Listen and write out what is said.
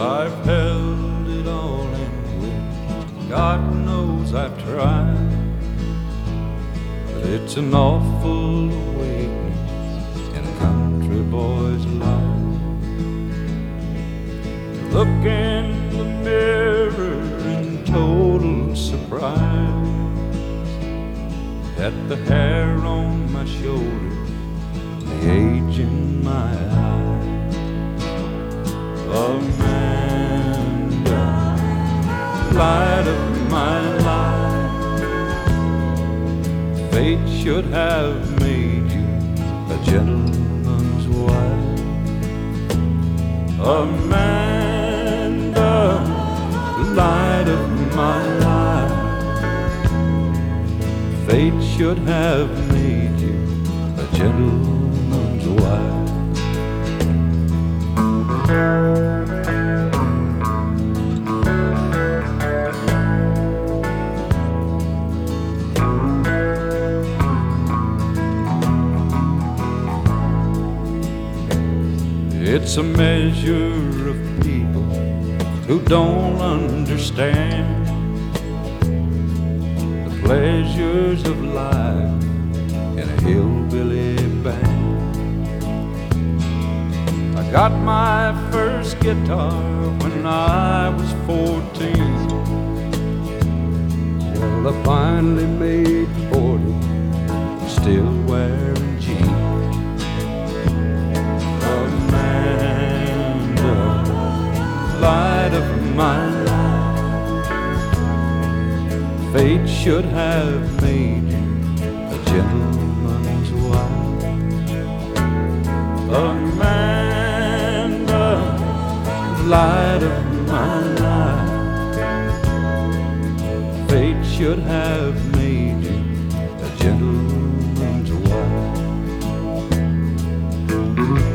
I've held it all in with, God knows I've tried. But it's an awful awakening in a country boy's life. Look in the mirror in total surprise at the hair on my shoulder, the age in my eye. Amanda, light of my life, fate should have made you a gentleman's wife. Amanda, light of my life, fate should have made you a gentleman's wife. It's a measure of people who don't understand the pleasures of life in a hillbilly band. I got my first guitar when I was 14. Well, I finally made 40, still wearing jeans. Amanda, light of my life, fate should have made you a gentleman's wife. Amanda, light of my life, fate should have made you a gentleman's wife.